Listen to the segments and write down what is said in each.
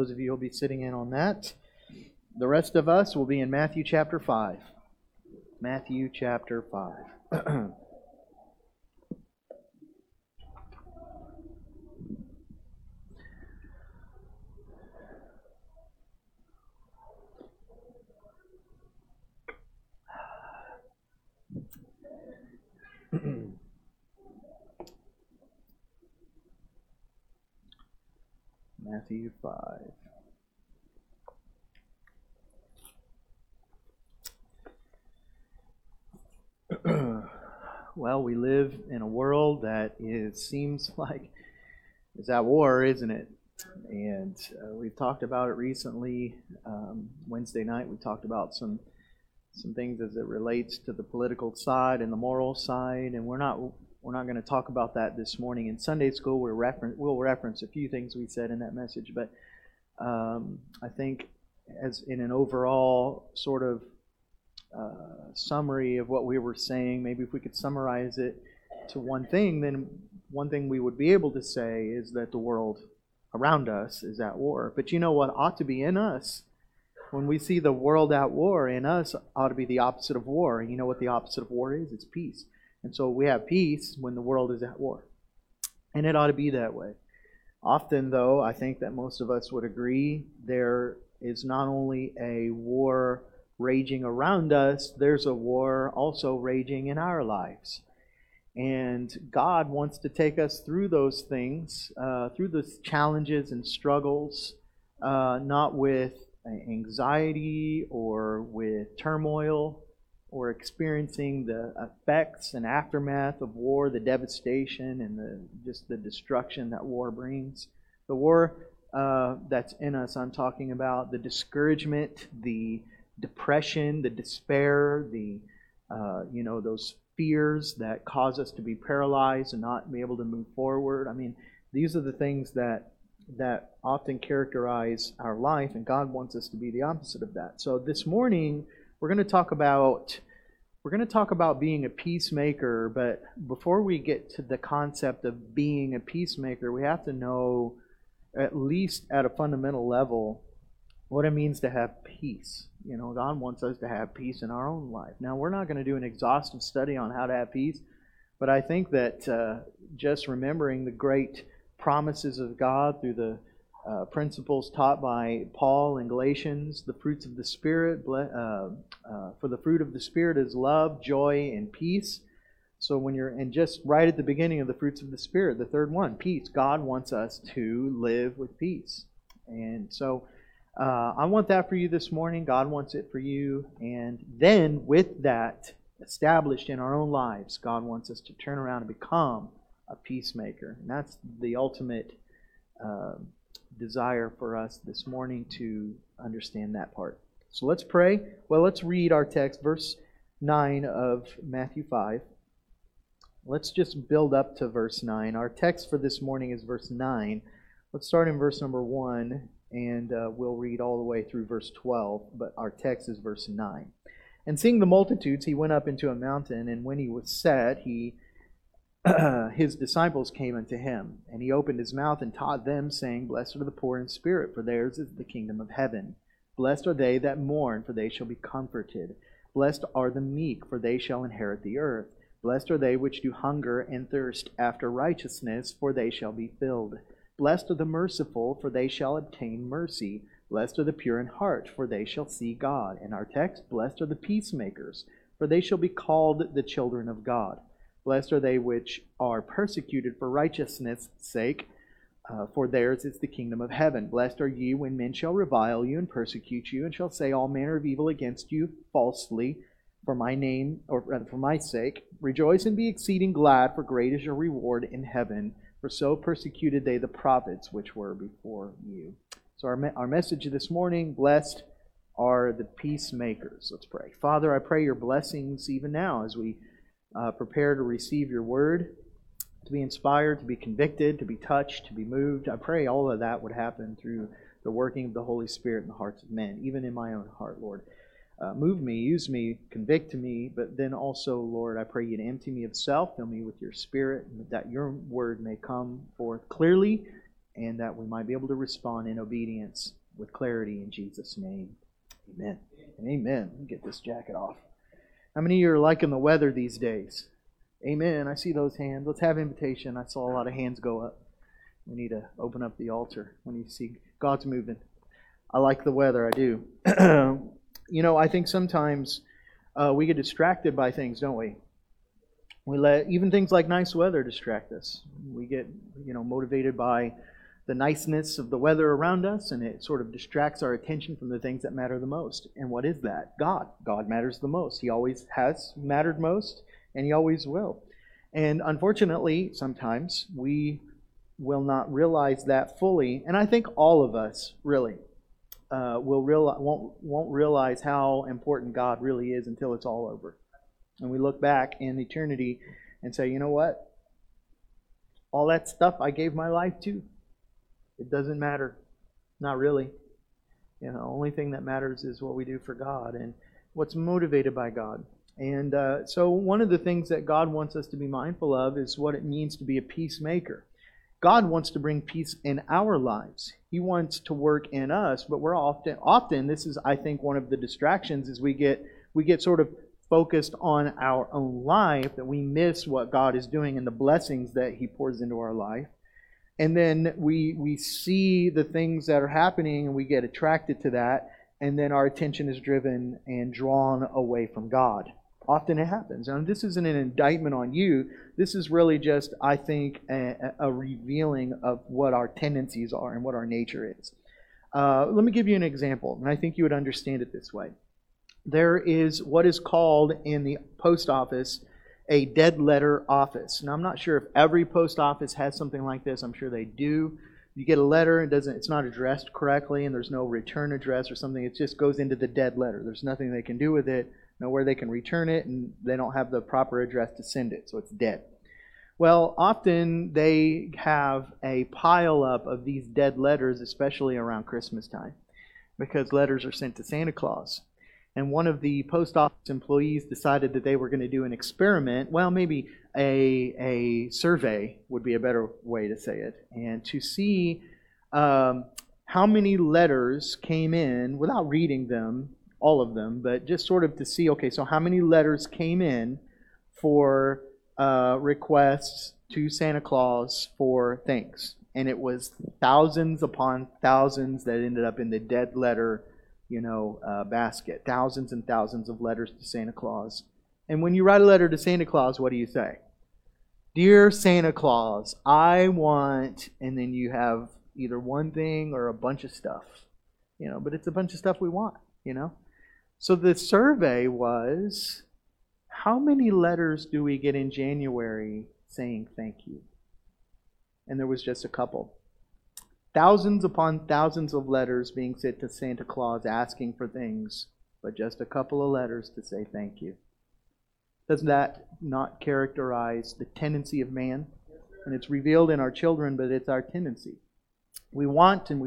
those of you who will be sitting in on that. The rest of us will be in Matthew chapter 5. Matthew chapter 5. Matthew 5. Well, we live in a world that seems like is at war, isn't it? And we've talked about it recently. Wednesday night we talked about some things as it relates to the political side and the moral side, and we're not going to talk about that this morning. In Sunday school, we'll reference a few things we said in that message, but I think as in an overall sort of summary of what we were saying, maybe if we could summarize it to one thing, then one thing we would be able to say is that the world around us is at war. But you know what ought to be in us? When we see the world at war, in us ought to be the opposite of war. And you know what the opposite of war is? It's peace. And so we have peace when the world is at war. And it ought to be that way. Often, though, I think that most of us would agree, there is not only a war raging around us, there's a war also raging in our lives. And God wants to take us through those things, through those challenges and struggles, not with anxiety or with turmoil, or experiencing the effects and aftermath of war, the devastation and just the destruction that war brings. The war that's in us, I'm talking about the discouragement, the depression, the despair, those fears that cause us to be paralyzed and not be able to move forward. I mean, these are the things that often characterize our life, and God wants us to be the opposite of that. So this morning, we're going to talk about being a peacemaker, but before we get to the concept of being a peacemaker, we have to know, at least at a fundamental level, what it means to have peace. You know, God wants us to have peace in our own life. Now, we're not going to do an exhaustive study on how to have peace, but I think that just remembering the great promises of God through the principles taught by Paul in Galatians, the fruits of the Spirit, for the fruit of the Spirit is love, joy, and peace. So and just right at the beginning of the fruits of the Spirit, the third one, peace. God wants us to live with peace. And so I want that for you this morning. God wants it for you. And then with that established in our own lives, God wants us to turn around and become a peacemaker. And that's the ultimate desire for us this morning, to understand that part. So let's pray. Well, let's read our text, verse 9 of Matthew 5. Let's just build up to verse 9. Our text for this morning is verse 9. Let's start in verse number 1, and we'll read all the way through verse 12, but our text is verse 9. And seeing the multitudes, he went up into a mountain, and when he was set, his disciples came unto him, and he opened his mouth and taught them, saying, Blessed are the poor in spirit, for theirs is the kingdom of heaven. Blessed are they that mourn, for they shall be comforted. Blessed are the meek, for they shall inherit the earth. Blessed are they which do hunger and thirst after righteousness, for they shall be filled. Blessed are the merciful, for they shall obtain mercy. Blessed are the pure in heart, for they shall see God. In our text, blessed are the peacemakers, for they shall be called the children of God. Blessed are they which are persecuted for righteousness' sake, for theirs is the kingdom of heaven. Blessed are ye when men shall revile you and persecute you, and shall say all manner of evil against you falsely for my name, or rather for my sake. Rejoice and be exceeding glad, for great is your reward in heaven. For so persecuted they the prophets which were before you. So our message this morning, blessed are the peacemakers. Let's pray. Father, I pray your blessings even now as we prepare to receive your word, to be inspired, to be convicted, to be touched, to be moved. I pray all of that would happen through the working of the Holy Spirit in the hearts of men, even in my own heart, Lord. Move me, use me, convict me, but then also, Lord, I pray you to empty me of self, fill me with your Spirit, and that your word may come forth clearly and that we might be able to respond in obedience with clarity in Jesus' name. Amen. And amen. Let me get this jacket off. How many of you are liking the weather these days? Amen. I see those hands. Let's have invitation. I saw a lot of hands go up. We need to open up the altar when you see God's moving. I like the weather. I do. I think sometimes we get distracted by things, don't we? We let even things like nice weather distract us. We get, motivated by the niceness of the weather around us, and it sort of distracts our attention from the things that matter the most. And what is that? God. God matters the most. He always has mattered most, and He always will. And unfortunately, sometimes we will not realize that fully. And I think all of us really won't realize how important God really is until it's all over. And we look back in eternity and say, you know what? All that stuff I gave my life to, it doesn't matter. Not really. Only thing that matters is what we do for God and what's motivated by God. And so one of the things that God wants us to be mindful of is what it means to be a peacemaker. God wants to bring peace in our lives. He wants to work in us, but we're often this is, I think, one of the distractions is we get sort of focused on our own life, that we miss what God is doing and the blessings that He pours into our life. And then we see the things that are happening and we get attracted to that, and then our attention is driven and drawn away from God. Often it happens. And this isn't an indictment on you. This is really just, I think, a revealing of what our tendencies are and what our nature is. Let me give you an example, and I think you would understand it this way. There is what is called in the post office a dead letter office. Now, I'm not sure if every post office has something like this. I'm sure they do. You get a letter, it's not addressed correctly, and there's no return address or something. It just goes into the dead letter. There's nothing they can do with it, nowhere they can return it, and they don't have the proper address to send it, so it's dead. Well, often they have a pile up of these dead letters, especially around Christmas time, because letters are sent to Santa Claus. And one of the post office employees decided that they were going to do an experiment. Well, maybe a survey would be a better way to say it. And to see how many letters came in, without reading them, all of them, but just sort of to see, okay, so how many letters came in for requests to Santa Claus for things. And it was thousands upon thousands that ended up in the dead letter basket. Thousands and thousands of letters to Santa Claus. And when you write a letter to Santa Claus, what do you say? Dear Santa Claus, I want, and then you have either one thing or a bunch of stuff. But it's a bunch of stuff we want, So the survey was, how many letters do we get in January saying thank you? And there was just a couple. Thousands upon thousands of letters being sent to Santa Claus asking for things, but just a couple of letters to say thank you. Doesn't that not characterize the tendency of man? And it's revealed in our children, but it's our tendency. We want and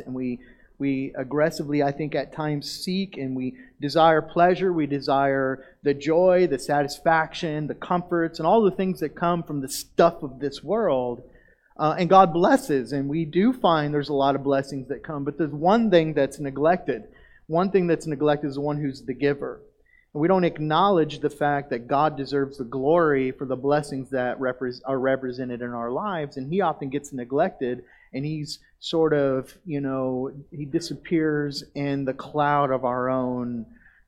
we aggressively, I think, at times seek and we desire pleasure. We desire the joy, the satisfaction, the comforts, and all the things that come from the stuff of this world. And God blesses, and we do find there's a lot of blessings that come, but there's one thing that's neglected. One thing that's neglected is the one who's the giver. And we don't acknowledge the fact that God deserves the glory for the blessings that are represented in our lives, and He often gets neglected, and He's sort of, He disappears in the cloud of our own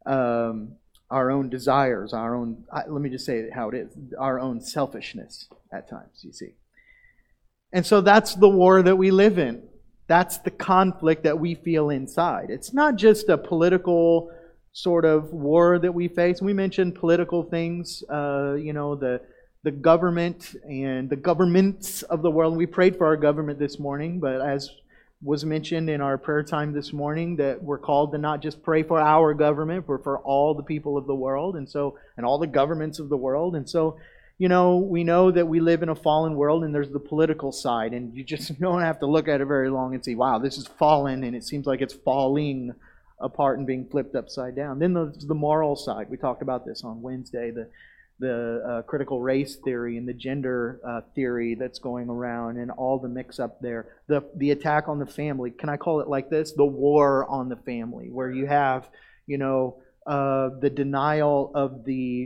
desires, let me just say it how it is, our own selfishness at times, you see. And so that's the war that we live in. That's the conflict that we feel inside. It's not just a political sort of war that we face. We mentioned political things, the government and the governments of the world. We prayed for our government this morning, but as was mentioned in our prayer time this morning, that we're called to not just pray for our government, but for all the people of the world, and all the governments of the world. And so, we know that we live in a fallen world, and there's the political side, and you just don't have to look at it very long and see, wow, this is fallen, and it seems like it's falling apart and being flipped upside down. Then there's the moral side. We talked about this on Wednesday, critical race theory and the gender theory that's going around, and all the mix-up there. The attack on the family. Can I call it like this? The war on the family, where you have, the denial of the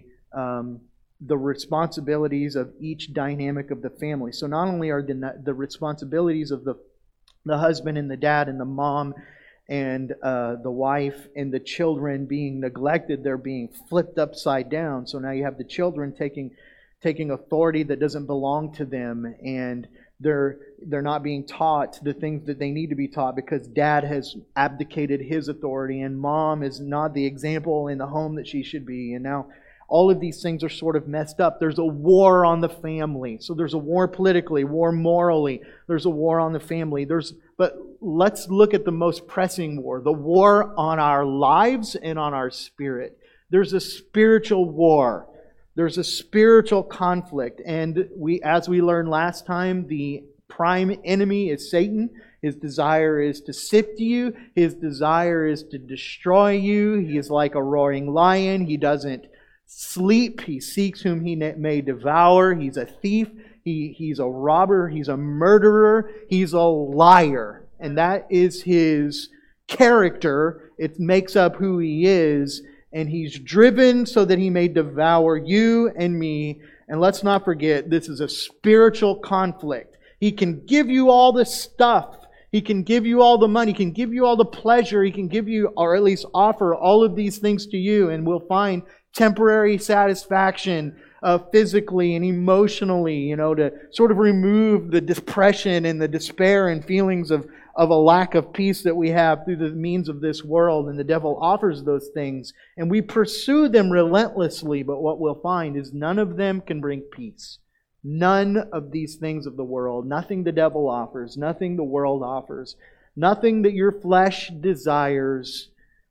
responsibilities of each dynamic of the family. So not only are the responsibilities of the husband and the dad and the mom and the wife and the children being neglected, they're being flipped upside down. So now you have the children taking authority that doesn't belong to them, and they're not being taught the things that they need to be taught because dad has abdicated his authority, and mom is not the example in the home that she should be. And now all of these things are sort of messed up. There's a war on the family. So there's a war politically, war morally. There's a war on the family. But let's look at the most pressing war, the war on our lives and on our spirit. There's a spiritual war. There's a spiritual conflict. And as we learned last time, the prime enemy is Satan. His desire is to sift you. His desire is to destroy you. He is like a roaring lion. He doesn't sleep. He seeks whom he may devour. He's a thief. He's a robber. He's a murderer. He's a liar. And that is his character. It makes up who he is. And he's driven so that he may devour you and me. And let's not forget, this is a spiritual conflict. He can give you all the stuff. He can give you all the money. He can give you all the pleasure. He can give you, or at least offer all of these things to you. And we'll find temporary satisfaction physically and emotionally, to sort of remove the depression and the despair and feelings of a lack of peace that we have through the means of this world. And the devil offers those things, and we pursue them relentlessly. But what we'll find is none of them can bring peace. None of these things of the world, nothing the devil offers, nothing the world offers, nothing that your flesh desires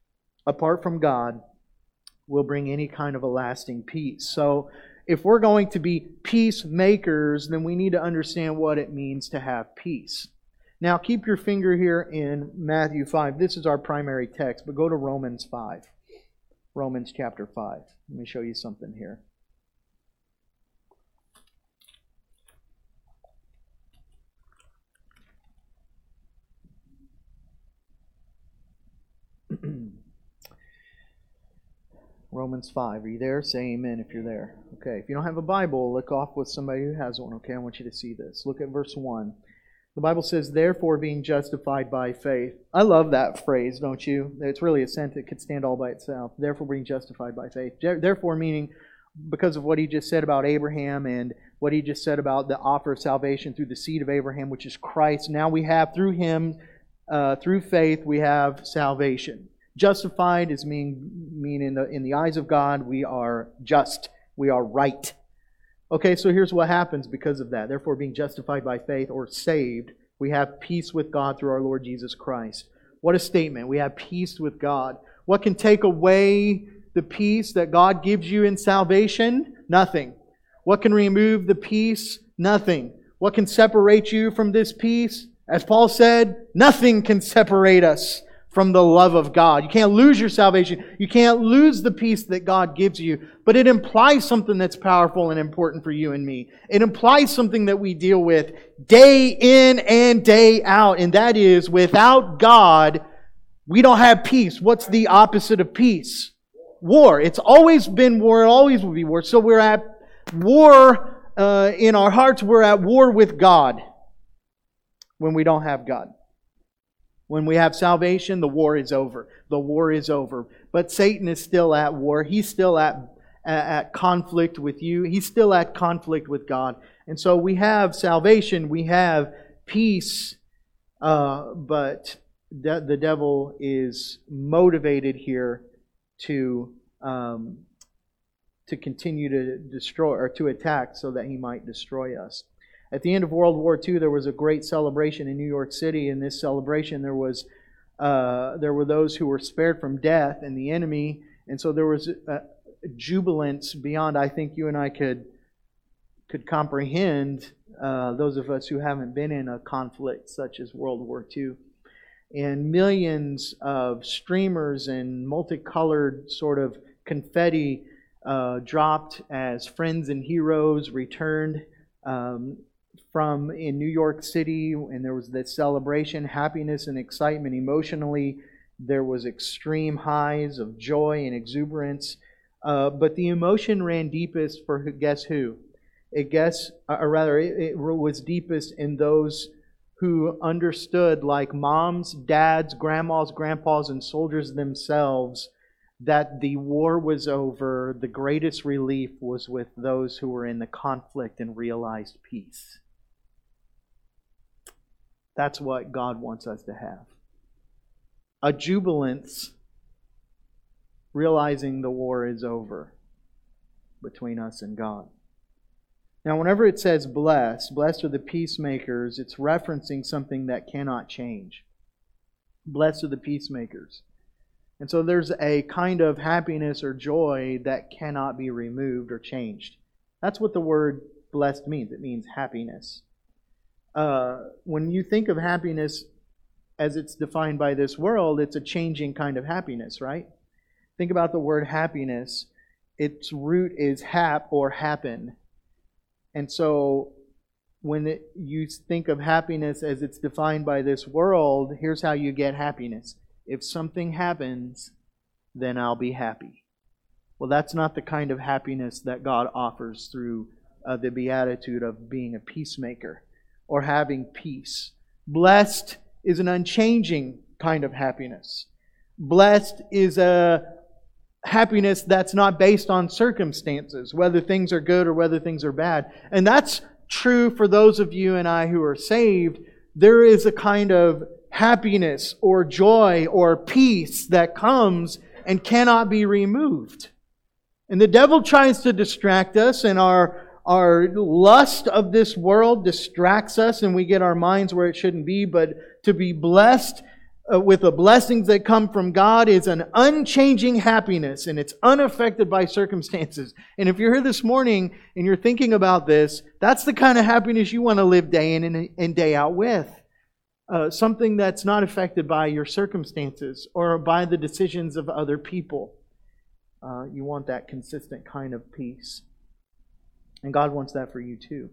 apart from God will bring any kind of a lasting peace. So if we're going to be peacemakers, then we need to understand what it means to have peace. Now keep your finger here in Matthew 5. This is our primary text, but go to Romans 5. Romans chapter 5. Let me show you something here. Romans 5. Are you there? Say amen if you're there. Okay. If you don't have a Bible, look off with somebody who has one. Okay. I want you to see this. Look at verse 1. The Bible says, therefore being justified by faith. I love that phrase, don't you? It's really a sentence that could stand all by itself. Therefore being justified by faith. Therefore meaning because of what he just said about Abraham and what he just said about the offer of salvation through the seed of Abraham, which is Christ. Now we have through him, through faith, we have salvation. Justified is mean in the eyes of God, we are just. We are right. Okay, so here's what happens because of that. Therefore, being justified by faith or saved, we have peace with God through our Lord Jesus Christ. What a statement. We have peace with God. What can take away the peace that God gives you in salvation? Nothing. What can remove the peace? Nothing. What can separate you from this peace? As Paul said, nothing can separate us from the love of God. You can't lose your salvation. You can't lose the peace that God gives you. But it implies something that's powerful and important for you and me. It implies something that we deal with day in and day out. And that is, without God, we don't have peace. What's the opposite of peace? War. It's always been war. It always will be war. So we're at war in our hearts. We're at war with God when we don't have God. When we have salvation, the war is over. The war is over. But Satan is still at war. He's still at conflict with you. He's still at conflict with God. And so we have salvation. We have peace. But the devil is motivated here to continue to destroy or to attack so that he might destroy us. At the end of World War II, there was a great celebration in New York City. In this celebration, there were those who were spared from death and the enemy, and so there was jubilance beyond I think you and I could comprehend. Those of us who haven't been in a conflict such as World War II, and millions of streamers and multicolored sort of confetti dropped as friends and heroes returned from in New York City, and there was this celebration, happiness and excitement emotionally. There was extreme highs of joy and exuberance. But the emotion ran deepest for guess who? It was deepest in those who understood, like moms, dads, grandmas, grandpas, and soldiers themselves, that the war was over. The greatest relief was with those who were in the conflict and realized peace. That's what God wants us to have. A jubilance, realizing the war is over between us and God. Now, whenever it says blessed are the peacemakers, it's referencing something that cannot change. Blessed are the peacemakers. And so there's a kind of happiness or joy that cannot be removed or changed. That's what the word blessed means. It means happiness. When you think of happiness as it's defined by this world, it's a changing kind of happiness, right? Think about the word happiness. Its root is hap or happen. And so when you think of happiness as it's defined by this world, here's how you get happiness. If something happens, then I'll be happy. Well, that's not the kind of happiness that God offers through the beatitude of being a peacemaker or having peace. Blessed is an unchanging kind of happiness. Blessed is a happiness that's not based on circumstances, whether things are good or whether things are bad. And that's true for those of you and I who are saved. There is a kind of happiness or joy or peace that comes and cannot be removed. And the devil tries to distract us, and our lust of this world distracts us, and we get our minds where it shouldn't be. But to be blessed with the blessings that come from God is an unchanging happiness, and it's unaffected by circumstances. And if you're here this morning and you're thinking about this, that's the kind of happiness you want to live day in and day out with. Something that's not affected by your circumstances or by the decisions of other people. You want that consistent kind of peace. And God wants that for you too.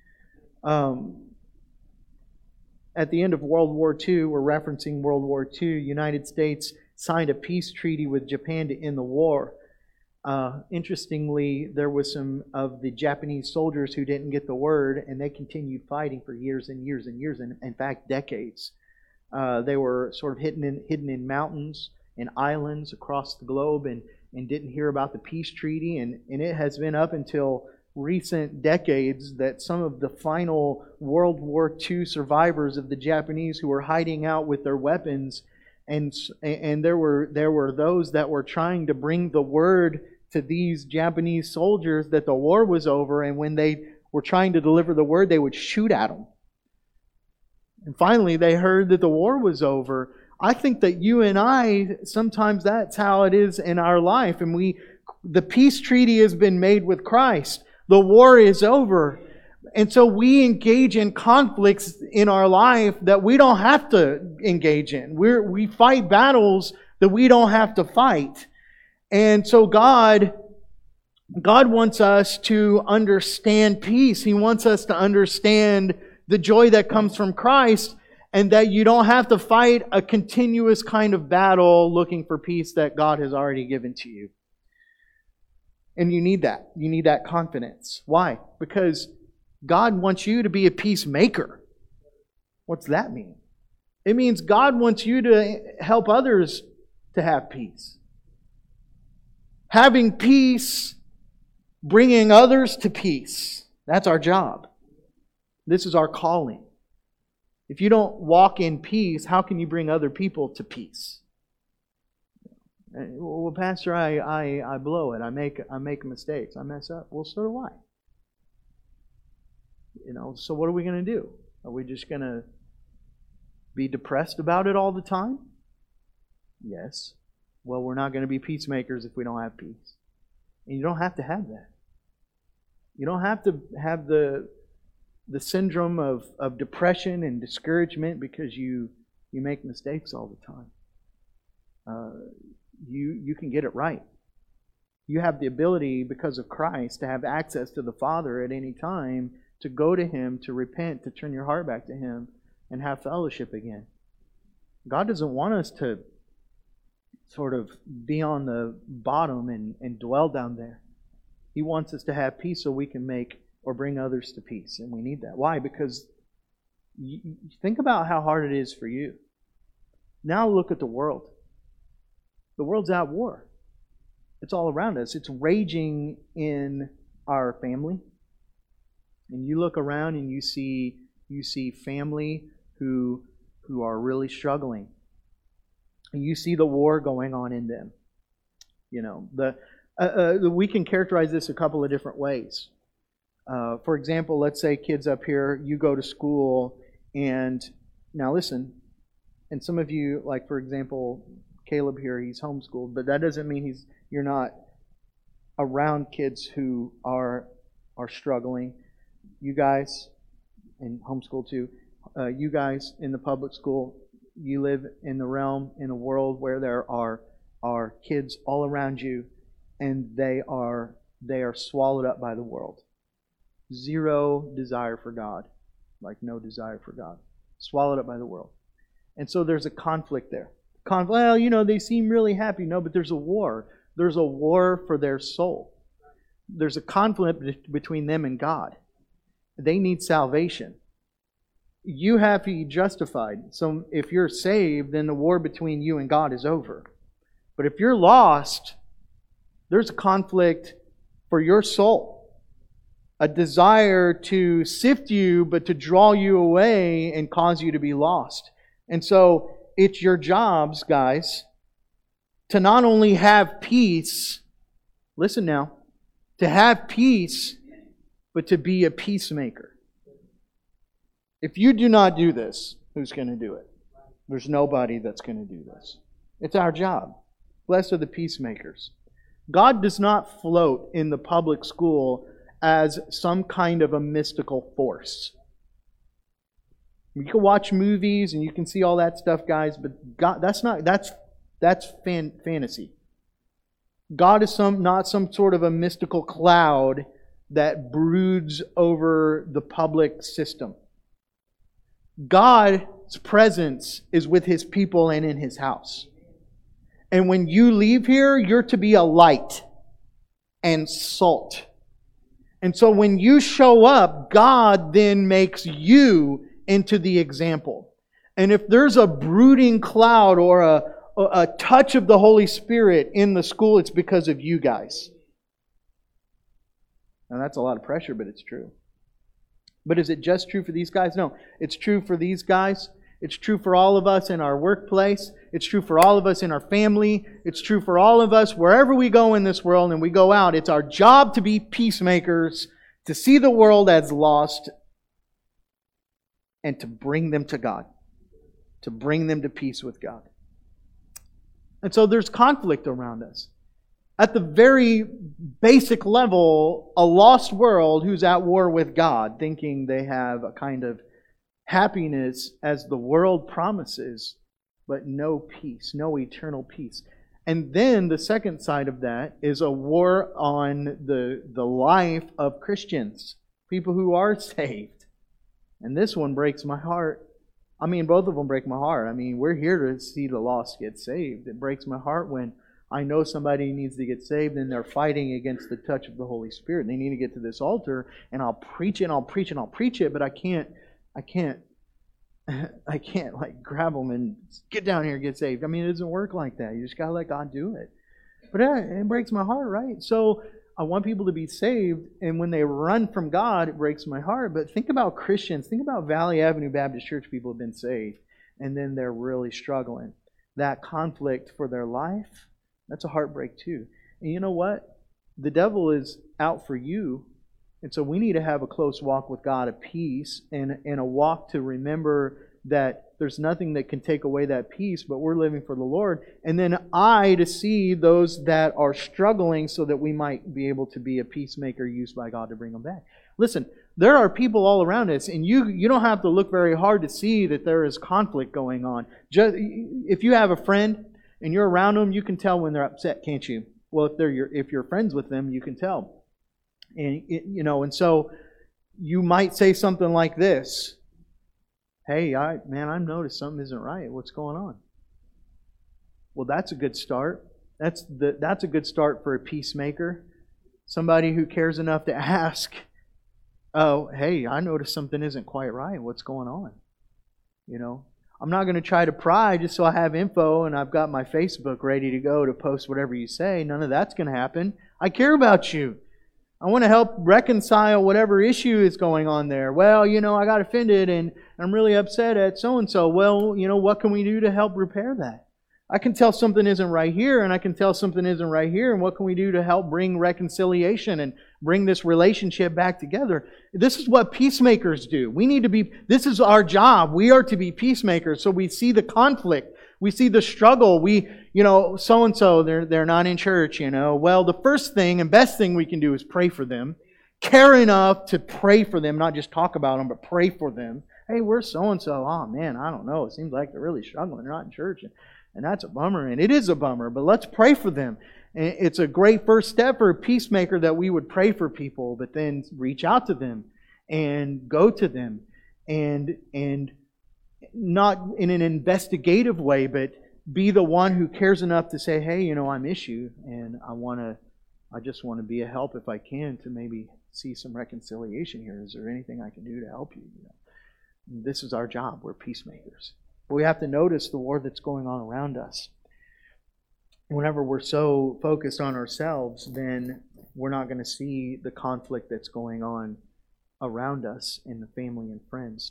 At the end of World War II, we're referencing World War II, United States signed a peace treaty with Japan to end the war. Interestingly, there was some of the Japanese soldiers who didn't get the word, and they continued fighting for years and years and years, and in fact, decades. They were sort of hidden in mountains and islands across the globe and didn't hear about the peace treaty, and it has been up until recent decades that some of the final World War II survivors of the Japanese who were hiding out with their weapons, and there were those that were trying to bring the word to these Japanese soldiers that the war was over, and when they were trying to deliver the word, they would shoot at them. And finally, they heard that the war was over. I think that you and I, sometimes that's how it is in our life, and the peace treaty has been made with Christ. The war is over. And so we engage in conflicts in our life that we don't have to engage in. We fight battles that we don't have to fight. And so God wants us to understand peace. He wants us to understand the joy that comes from Christ, and that you don't have to fight a continuous kind of battle looking for peace that God has already given to you. And you need that. You need that confidence. Why? Because God wants you to be a peacemaker. What's that mean? It means God wants you to help others to have peace. Having peace, bringing others to peace. That's our job. This is our calling. If you don't walk in peace, how can you bring other people to peace? Well, Pastor, I blow it. I make mistakes. I mess up. Well, so do I. So what are we going to do? Are we just going to be depressed about it all the time? Yes. Well, we're not going to be peacemakers if we don't have peace. And you don't have to have that. You don't have to have the syndrome of depression and discouragement because you make mistakes all the time. You can get it right. You have the ability, because of Christ, to have access to the Father at any time, to go to Him, to repent, to turn your heart back to Him, and have fellowship again. God doesn't want us to sort of be on the bottom and dwell down there. He wants us to have peace so we can make or bring others to peace, and we need that. Why? Because think about how hard it is for you. Now look at the world. The world's at war. It's all around us. It's raging in our family. And you look around and you see family who are really struggling. And you see the war going on in them. You know, we can characterize this a couple of different ways. For example, let's say kids up here, you go to school, and now listen, and some of you, like for example, Caleb here, he's homeschooled, but that doesn't mean you're not around kids who are struggling. You guys, and homeschool too, you guys in the public school, you live in the realm, in a world where there are kids all around you, and they are swallowed up by the world. Zero desire for God, like no desire for God. Swallowed up by the world. And so there's a conflict there. Well, you know, they seem really happy. No, but there's a war. There's a war for their soul. There's a conflict between them and God. They need salvation. You have to be justified. So if you're saved, then the war between you and God is over. But if you're lost, there's a conflict for your soul. A desire to sift you, but to draw you away and cause you to be lost. And so it's your jobs, guys, to not only have peace, listen now, to have peace, but to be a peacemaker. If you do not do this, who's going to do it? There's nobody that's going to do this. It's our job. Blessed are the peacemakers. God does not float in the public school as some kind of a mystical force. You can watch movies and you can see all that stuff, guys, but God, that's fantasy. God is not some sort of a mystical cloud that broods over the public system. God's presence is with His people and in His house. And when you leave here, you're to be a light and salt. And so when you show up, God then makes you into the example. And if there's a brooding cloud or a touch of the Holy Spirit in the school, it's because of you guys. Now that's a lot of pressure, but it's true. But is it just true for these guys? No, it's true for these guys. It's true for all of us in our workplace. It's true for all of us in our family. It's true for all of us wherever we go in this world and we go out. It's our job to be peacemakers, to see the world as lost, and to bring them to God, to bring them to peace with God. And so there's conflict around us. At the very basic level, a lost world who's at war with God, thinking they have a kind of happiness as the world promises, but no peace, no eternal peace. And then the second side of that is a war on the life of Christians, people who are saved. And this one breaks my heart. I mean, both of them break my heart. I mean, we're here to see the lost get saved. It breaks my heart when I know somebody needs to get saved and they're fighting against the touch of the Holy Spirit. They need to get to this altar and I'll preach it and I'll preach it and I'll preach it, but I can't like grab them and get down here and get saved. I mean, it doesn't work like that. You just got to let God do it. But it breaks my heart, right? So I want people to be saved, and when they run from God, it breaks my heart. But think about Christians. Think about Valley Avenue Baptist Church people have been saved, and then they're really struggling. That conflict for their life, that's a heartbreak too. And you know what? The devil is out for you. And so we need to have a close walk with God of peace and a walk to remember that there's nothing that can take away that peace, but we're living for the Lord. And then to see those that are struggling so that we might be able to be a peacemaker used by God to bring them back. Listen, there are people all around us, and you don't have to look very hard to see that there is conflict going on. Just, if you have a friend and you're around them, you can tell when they're upset, can't you? Well, if you're friends with them, you can tell. And so you might say something like this: "Hey, I've noticed something isn't right. What's going on?" Well, that's a good start. That's a good start for a peacemaker. Somebody who cares enough to ask, "Oh, hey, I noticed something isn't quite right. What's going on?" I'm not going to try to pry just so I have info and I've got my Facebook ready to go to post whatever you say. None of that's going to happen. I care about you. I want to help reconcile whatever issue is going on there. Well, I got offended and I'm really upset at so-and-so. Well, what can we do to help repair that? I can tell something isn't right here, and I can tell something isn't right here, and what can we do to help bring reconciliation and bring this relationship back together? This is what peacemakers do. This is our job. We are to be peacemakers. So we see the conflict. We see the struggle. So-and-so, they're not in church, Well, the first thing and best thing we can do is pray for them. Care enough to pray for them, not just talk about them, but pray for them. Hey, where's so-and-so? Oh, man, I don't know. It seems like they're really struggling. They're not in church. And that's a bummer, and it is a bummer, but let's pray for them. And it's a great first step for a peacemaker that we would pray for people, but then reach out to them and go to them and not in an investigative way, but be the one who cares enough to say, hey, I miss you, and I just want to be a help if I can to maybe see some reconciliation here. Is there anything I can do to help you? This is our job. We're peacemakers. But we have to notice the war that's going on around us. Whenever we're so focused on ourselves, then we're not going to see the conflict that's going on around us in the family and friends.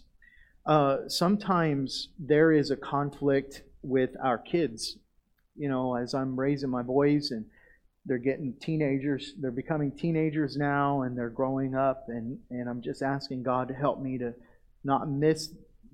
Sometimes there is a conflict with our kids. As I'm raising my boys and they're getting teenagers, they're becoming teenagers now and they're growing up, and I'm just asking God to help me to not miss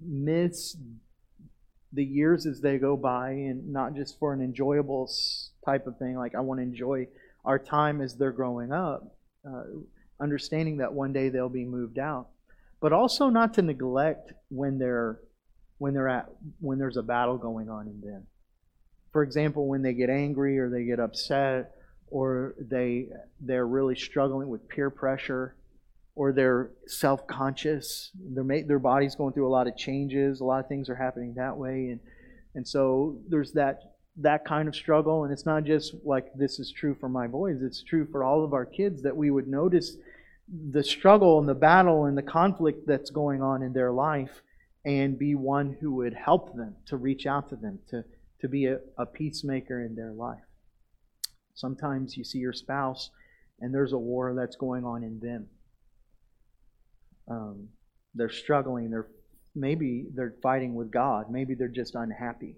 the years as they go by, and not just for an enjoyable type of thing, like I want to enjoy our time as they're growing up, understanding that one day they'll be moved out, but also not to neglect when there's a battle going on in them. For example, when they get angry or they get upset, or they're really struggling with peer pressure, or they're self-conscious, their body's going through a lot of changes, a lot of things are happening that way, and so there's that kind of struggle. And it's not just like this is true for my boys, it's true for all of our kids, that we would notice the struggle and the battle and the conflict that's going on in their life, and be one who would help them, to reach out to them, to be a peacemaker in their life. Sometimes you see your spouse and there's a war that's going on in them. They're struggling. Maybe they're fighting with God. Maybe they're just unhappy.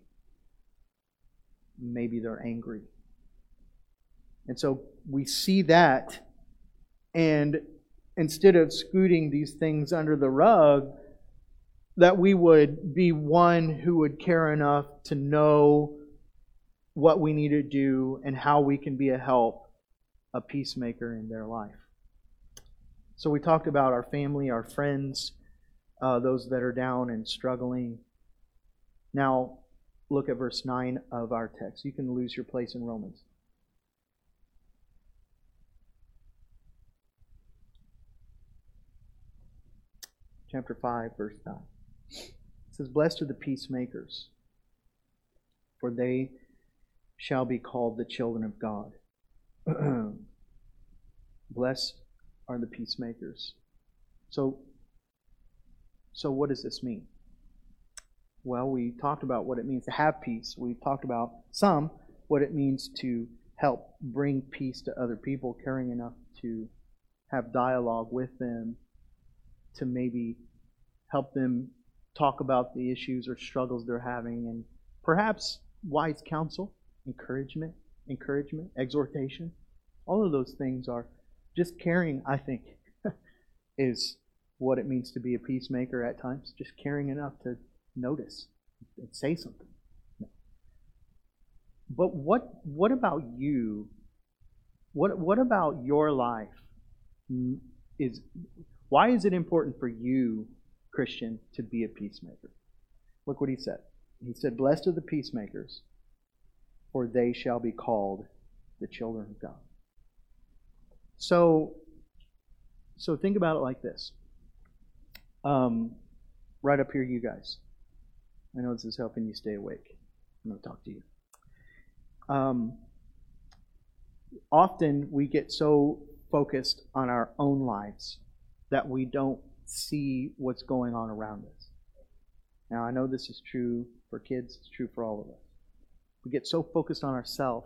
Maybe they're angry. And so we see that, and instead of scooting these things under the rug, that we would be one who would care enough to know what we need to do and how we can be a peacemaker in their life. So we talked about our family, our friends, those that are down and struggling. Now, look at verse 9 of our text. You can lose your place in Romans. Chapter 5, verse 9. It says, "Blessed are the peacemakers, for they shall be called the children of God." Blessed are the peacemakers. So what does this mean? Well, we talked about what it means to have peace. We talked about what it means to help bring peace to other people, caring enough to have dialogue with them, to maybe help them talk about the issues or struggles they're having, and perhaps wise counsel, encouragement, exhortation. All of those things are just caring, I think, is what it means to be a peacemaker at times. Just caring enough to notice and say something. But what about you? What about your life? Why is it important for you, Christian, to be a peacemaker? Look what he said. He said, "Blessed are the peacemakers, for they shall be called the children of God. So think about it like this. Right up here, you guys. I know this is helping you stay awake. I'm going to talk to you. Often we get so focused on our own lives that we don't see what's going on around us. Now, I know this is true for kids. It's true for all of us. We get so focused on ourselves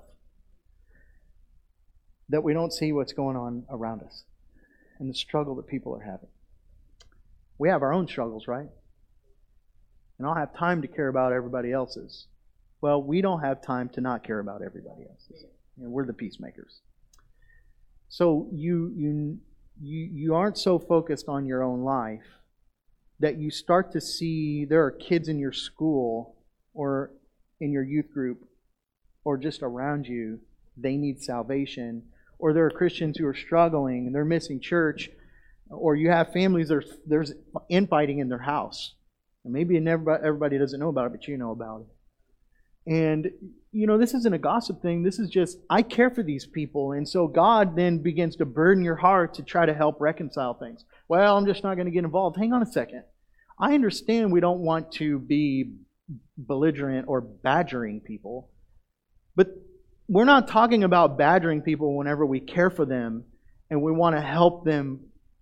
that we don't see what's going on around us and the struggle that people are having. We have our own struggles, right? And I don't have time to care about everybody else's. Well, we don't have time to not care about everybody else's. We're the peacemakers. So you aren't so focused on your own life that you start to see there are kids in your school or in your youth group or just around you, they need salvation, or there are Christians who are struggling and they're missing church, or you have families, there's infighting in their house. And maybe everybody doesn't know about it, but you know about it. And, this isn't a gossip thing. This is just, I care for these people. And so God then begins to burden your heart to try to help reconcile things. Well, I'm just not going to get involved. Hang on a second. I understand we don't want to be belligerent or badgering people. But we're not talking about badgering people whenever we care for them and we want to help them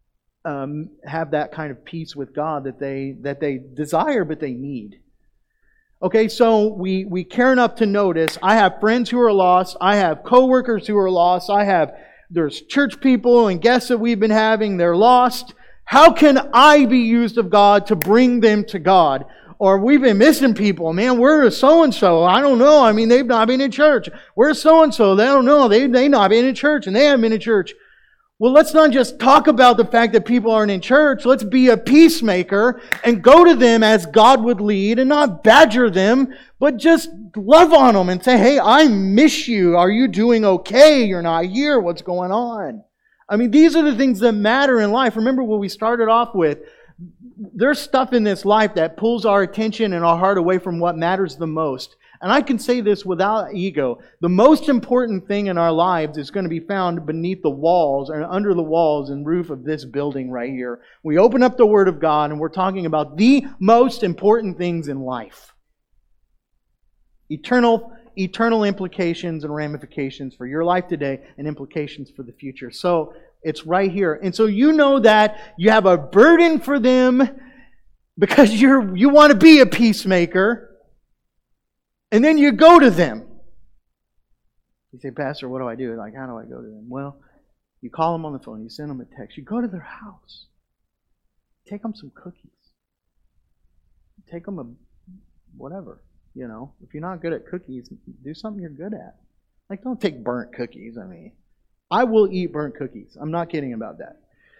have that kind of peace with God that they desire but they need. Okay, so we care enough to notice. I have friends who are lost. I have coworkers who are lost. There's church people and guests that we've been having. They're lost. How can I be used of God to bring them to God? Or we've been missing people. Man, where is so-and-so? I don't know. I mean, they've not been in church. Where's so-and-so? They don't know. They've not been in church and they haven't been in church. Well, let's not just talk about the fact that people aren't in church. Let's be a peacemaker and go to them as God would lead and not badger them, but just love on them and say, hey, I miss you. Are you doing okay? You're not here. What's going on? I mean, these are the things that matter in life. Remember what we started off with. There's stuff in this life that pulls our attention and our heart away from what matters the most. And I can say this without ego. The most important thing in our lives is going to be found beneath the walls and under the walls and roof of this building right here. We open up the Word of God and we're talking about the most important things in life. Eternal implications and ramifications for your life today and implications for the future. So it's right here. And so you know that you have a burden for them because you want to be a peacemaker. And then you go to them. You say, Pastor, what do I do? Like, how do I go to them? Well, you call them on the phone. You send them a text. You go to their house. Take them some cookies. Take them a whatever. If you're not good at cookies, do something you're good at. Like, don't take burnt cookies. I mean, I will eat burnt cookies. I'm not kidding about that.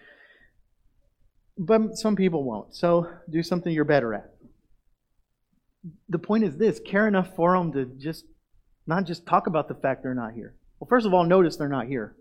But some people won't. So do something you're better at. The point is this, care enough for them to not just talk about the fact they're not here. Well, first of all, notice they're not here.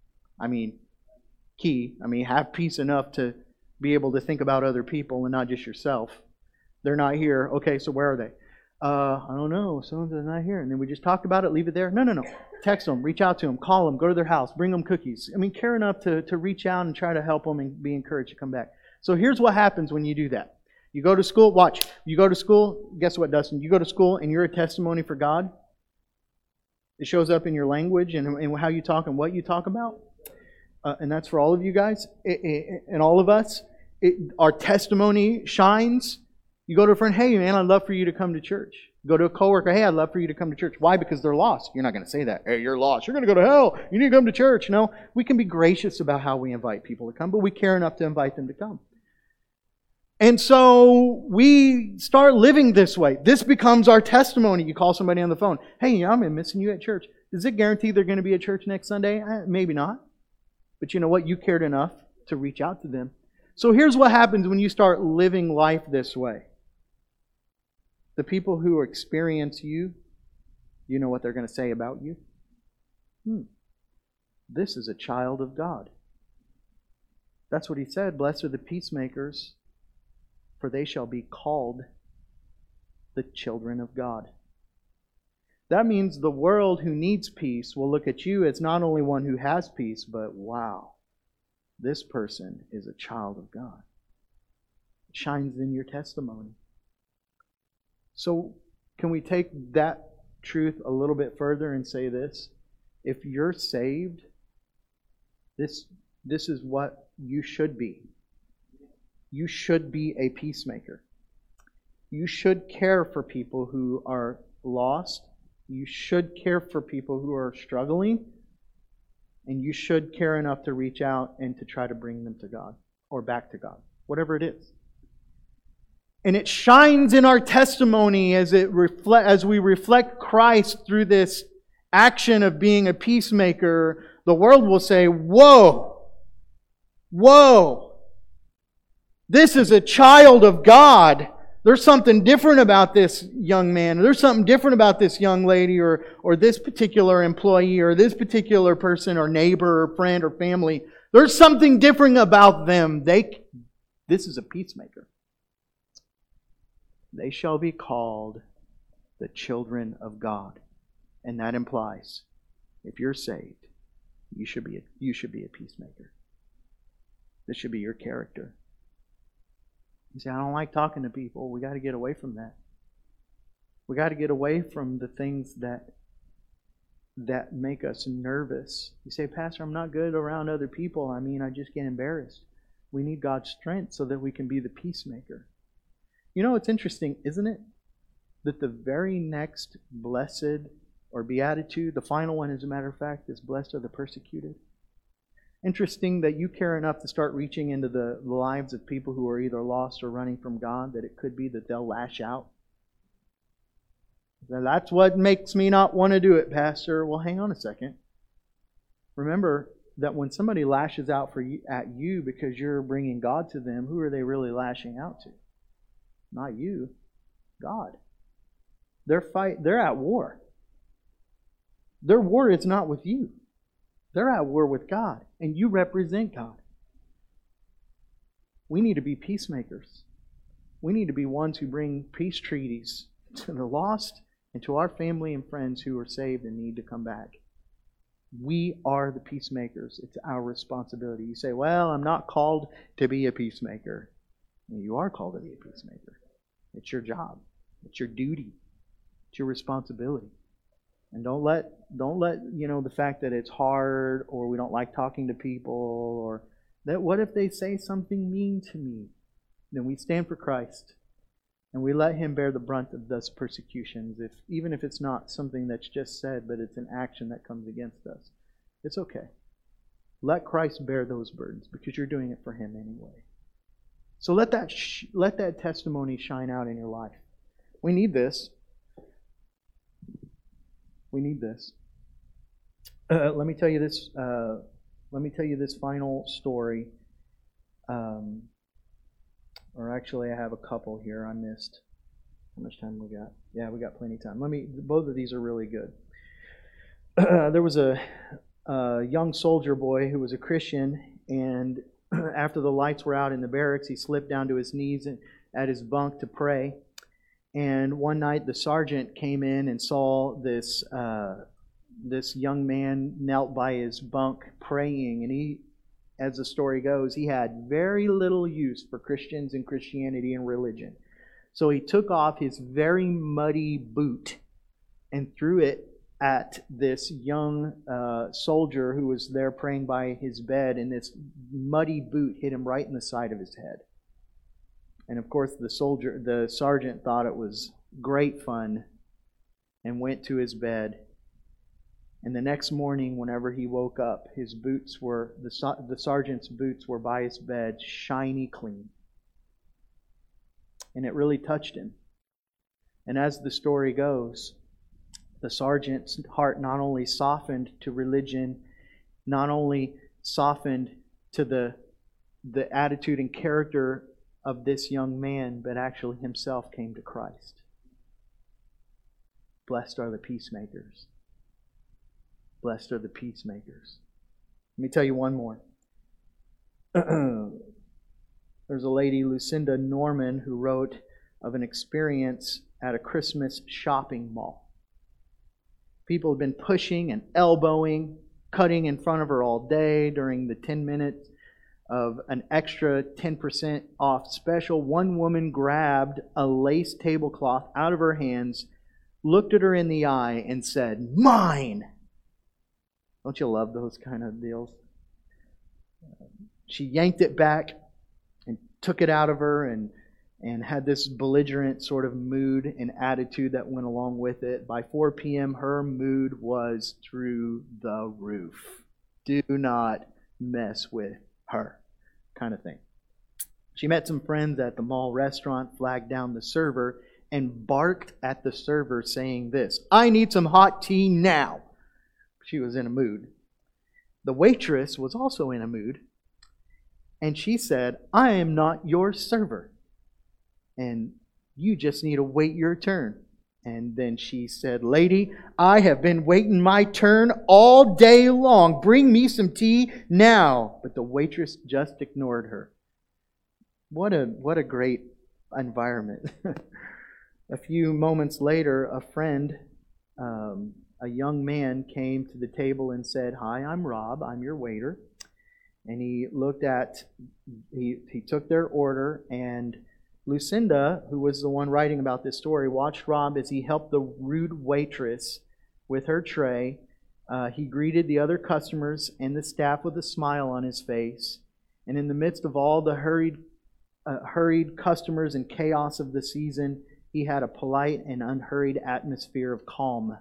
Have peace enough to be able to think about other people and not just yourself. They're not here. Okay, so where are they? I don't know. Someone's not here. And then we just talked about it, leave it there. No. Text them, reach out to them, call them, go to their house, bring them cookies. Care enough to reach out and try to help them and be encouraged to come back. So here's what happens when you do that. You go to school, watch. You go to school, guess what, Dustin? You go to school and you're a testimony for God. It shows up in your language and how you talk and what you talk about. And that's for all of you guys and all of us. Our testimony shines. You go to a friend, hey man, I'd love for you to come to church. Go to a coworker, hey, I'd love for you to come to church. Why? Because they're lost. You're not going to say that. Hey, you're lost. You're going to go to hell. You need to come to church. No, we can be gracious about how we invite people to come, but we care enough to invite them to come. And so we start living this way. This becomes our testimony. You call somebody on the phone. Hey, I've been missing you at church. Does it guarantee they're going to be at church next Sunday? Maybe not. But you know what? You cared enough to reach out to them. So here's what happens when you start living life this way. The people who experience you, you know what they're going to say about you? This is a child of God. That's what He said. Blessed are the peacemakers, for they shall be called the children of God. that means the world who needs peace will look at you as not only one who has peace, but wow, this person is a child of God. It shines in your testimony. So can we take that truth a little bit further and say this? If you're saved, this is what you should be. You should be a peacemaker. You should care for people who are lost. You should care for people who are struggling. And you should care enough to reach out and to try to bring them to God or back to God, whatever it is. And it shines in our testimony as we reflect Christ through this action of being a peacemaker. The world will say, whoa, whoa, this is a child of God. There's something different about this young man. There's something different about this young lady or this particular employee or this particular person or neighbor or friend or family. There's something different about them. This is a peacemaker. They shall be called the children of God. And that implies, if you're saved, you should be a peacemaker. This should be your character. You say, I don't like talking to people. We got to get away from that. We got to get away from the things that make us nervous. You say, Pastor, I'm not good around other people. I just get embarrassed. We need God's strength so that we can be the peacemaker. You know, it's interesting, isn't it? That the very next blessed or beatitude, the final one, as a matter of fact, is blessed are the persecuted. Interesting that you care enough to start reaching into the lives of people who are either lost or running from God, that it could be that they'll lash out. That's what makes me not want to do it, Pastor. Well, hang on a second. Remember that when somebody lashes out at you because you're bringing God to them, who are they really lashing out to? Not you, God. They're at war. Their war is not with you. They're at war with God, and you represent God. We need to be peacemakers. We need to be ones who bring peace treaties to the lost and to our family and friends who are saved and need to come back. We are the peacemakers. It's our responsibility. You say, well, I'm not called to be a peacemaker. You are called to be a peacemaker. It's your job. It's your duty. It's your responsibility. And don't let the fact that it's hard or we don't like talking to people or that what if they say something mean to me? Then we stand for Christ and we let Him bear the brunt of those persecutions. Even if it's not something that's just said, but it's an action that comes against us. It's okay. Let Christ bear those burdens because you're doing it for Him anyway. So let that testimony shine out in your life. We need this. We need this. Let me tell you this. Let me tell you this final story. Or actually, I have a couple here. I missed. How much time we got? Yeah, we got plenty of time. Both of these are really good. There was a young soldier boy who was a Christian, and after the lights were out in the barracks, he slipped down to his knees at his bunk to pray. And one night the sergeant came in and saw this young man knelt by his bunk praying. And he, as the story goes, he had very little use for Christians and Christianity and religion. So he took off his very muddy boot and threw it at this young soldier who was there praying by his bed, and this muddy boot hit him right in the side of his head. And of course the sergeant thought it was great fun and went to his bed. And the next morning, whenever he woke up, the sergeant's boots were by his bed, shiny clean. And it really touched him. And as the story goes, the sergeant's heart not only softened to religion, not only softened to the attitude and character of this young man, but actually himself came to Christ. Blessed are the peacemakers. Blessed are the peacemakers. Let me tell you one more. There's a lady, Lucinda Norman, who wrote of an experience at a Christmas shopping mall. People had been pushing and elbowing, cutting in front of her all day during the 10 minutes of an extra 10% off special. One woman grabbed a lace tablecloth out of her hands, looked at her in the eye, and said, "Mine!" Don't you love those kind of deals? She yanked it back and took it out of her and had this belligerent sort of mood and attitude that went along with it. By 4 p.m., her mood was through the roof. Do not mess with her, kind of thing. She met some friends at the mall restaurant, flagged down the server, and barked at the server saying this, "I need some hot tea now." She was in a mood. The waitress was also in a mood, and she said, "I am not your server, and you just need to wait your turn." And then she said, "Lady, I have been waiting my turn all day long. Bring me some tea now." But the waitress just ignored her. What a great environment. A few moments later, a friend, a young man, came to the table and said, "Hi, I'm Rob. I'm your waiter." And he took their order, and Lucinda, who was the one writing about this story, watched Rob as he helped the rude waitress with her tray. He greeted the other customers and the staff with a smile on his face. And in the midst of all the hurried customers and chaos of the season, he had a polite and unhurried atmosphere of calm.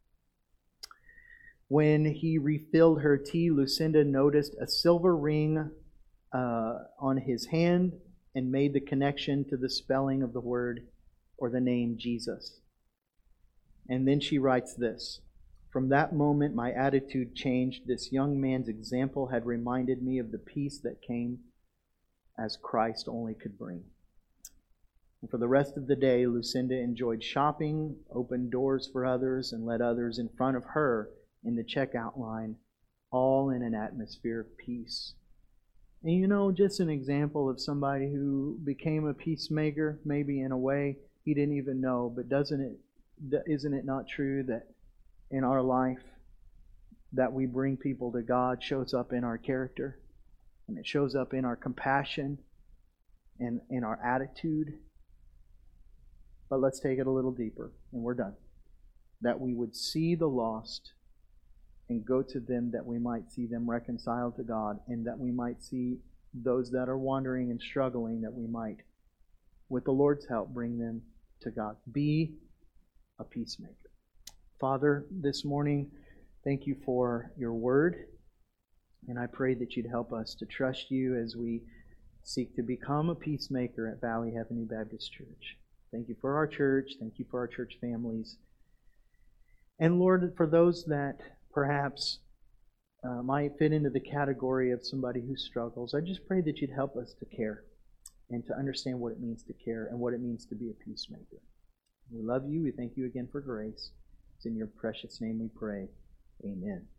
When he refilled her tea, Lucinda noticed a silver ring on his hand and made the connection to the spelling of the word or the name Jesus. And then she writes this, "From that moment, my attitude changed. This young man's example had reminded me of the peace that came as Christ only could bring." And for the rest of the day, Lucinda enjoyed shopping, opened doors for others, and led others in front of her in the checkout line, all in an atmosphere of peace. And just an example of somebody who became a peacemaker, maybe in a way he didn't even know. But isn't it not true that in our life that we bring people to God shows up in our character, and it shows up in our compassion and in our attitude? But let's take it a little deeper, and we're done. That we would see the lost and go to them, that we might see them reconciled to God, and that we might see those that are wandering and struggling, that we might, with the Lord's help, bring them to God. Be a peacemaker. Father, this morning, thank you for your word, and I pray that you'd help us to trust you as we seek to become a peacemaker at Valley Avenue Baptist Church. Thank you for our church. Thank you for our church families. And Lord, for those that perhaps might fit into the category of somebody who struggles, I just pray that you'd help us to care and to understand what it means to care and what it means to be a peacemaker. We love you. We thank you again for grace. It's in your precious name we pray. Amen.